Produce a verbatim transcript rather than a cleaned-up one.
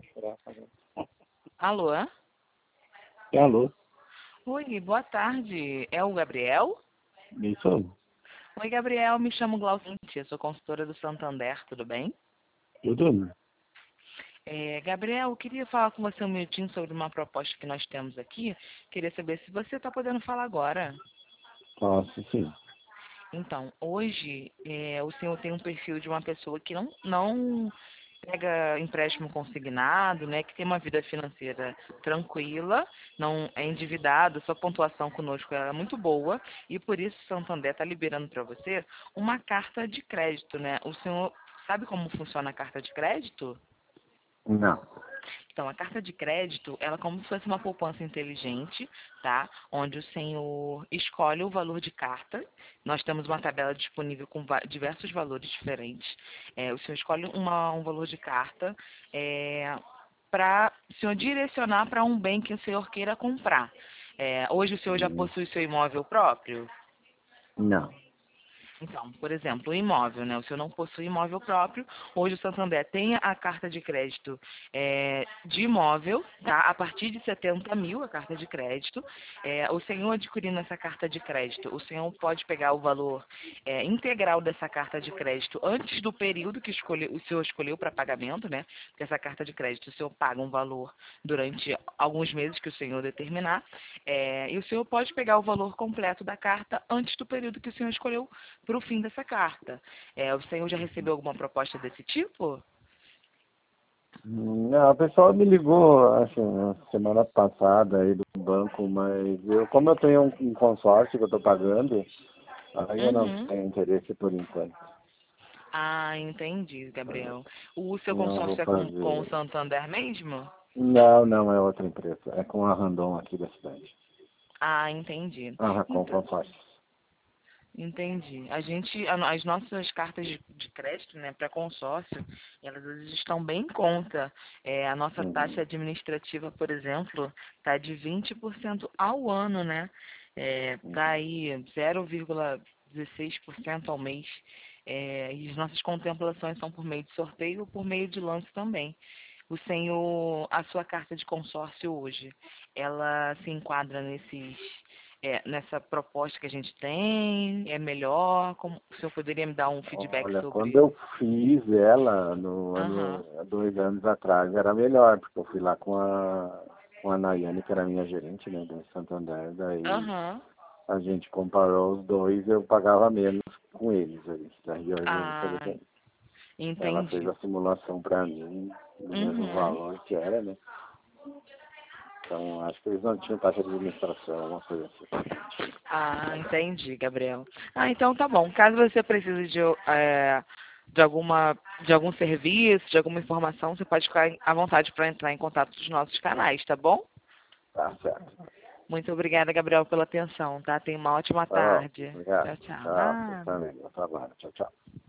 Alô? Alô? Oi, boa tarde. É o Gabriel? Isso, Oi, Gabriel. Me chamo Glaucintia. Sou consultora do Santander. Tudo bem? tudo? É, Gabriel, eu queria falar com você um minutinho sobre uma proposta que nós temos aqui. Queria saber se você está podendo falar agora. Posso, sim. Então, hoje, é, o senhor tem um perfil de uma pessoa que não, não pega empréstimo consignado, né, que tem uma vida financeira tranquila, não é endividado, sua pontuação conosco é muito boa e por isso o Santander está liberando para você uma carta de crédito, né? O senhor sabe como funciona a carta de crédito? Não. Então, a carta de crédito, ela é como se fosse uma poupança inteligente, tá? Onde o senhor escolhe o valor de carta. Nós temos uma tabela disponível com va- diversos valores diferentes. É, o senhor escolhe uma- um valor de carta para o senhor direcionar para um bem que o senhor queira comprar. É, hoje o senhor já Hum, possui seu imóvel próprio? Não. Então, por exemplo, o imóvel, né? O senhor não possui imóvel próprio. Hoje o Santander tem a carta de crédito é, de imóvel, tá? A partir de setenta mil a carta de crédito. É, o senhor adquirindo essa carta de crédito, o senhor pode pegar o valor é, integral dessa carta de crédito antes do período que escolhe, o senhor escolheu para pagamento, né? Porque essa carta de crédito o senhor paga um valor durante alguns meses que o senhor determinar. É, e o senhor pode pegar o valor completo da carta antes do período que o senhor escolheu para o fim dessa carta. É, o senhor já recebeu alguma proposta desse tipo? Não, a pessoa me ligou, acho, na semana passada aí do banco, mas eu, como eu tenho um, um consórcio que eu estou pagando, aí eu não Uhum. tenho interesse por enquanto. Ah, entendi, Gabriel. O seu Não vou consórcio é com, com o fazer. Santander mesmo? Não, não é outra empresa. É com a Randon aqui da cidade. Ah, entendi. Ah, com Então, consórcio. entendi. A gente, a- as nossas cartas de, de crédito, né, para consórcio, elas às vezes estão bem em conta. É, a nossa taxa Uhum. administrativa, por exemplo, está de vinte por cento ao ano, né? É, tá aí zero vírgula dezesseis por cento ao mês. É, e as nossas contemplações são por meio de sorteio ou por meio de lance também. O senhor, a sua carta de consórcio hoje, ela se enquadra nesses é, nessa proposta que a gente tem? É melhor? Como, o senhor poderia me dar um feedback Olha, quando sobre... eu fiz ela no Aham, ano, há dois anos atrás, era melhor, porque eu fui lá com a, com a Nayane, que era minha gerente, né, do Santander, daí aham. a gente comparou os dois, eu pagava menos com eles, aí, daí eu resolvi fazer com Ah, eles. Ela fez entendi. a simulação para mim, do mesmo Uhum. valor que era, né, então acho que eles não tinham taxa de administração, alguma coisa assim. Ah, entendi, Gabriel. Ah, então tá bom. Caso você precise de, é, de alguma de algum serviço, de alguma informação, você pode ficar à vontade para entrar em contato dos nossos canais, tá bom? Tá certo. Muito obrigada, Gabriel, pela atenção, tá? Tenha uma ótima Tá bom, tarde. obrigado. Tchau, tchau. Tchau, você Nada. também, bom trabalho. Tchau, tchau.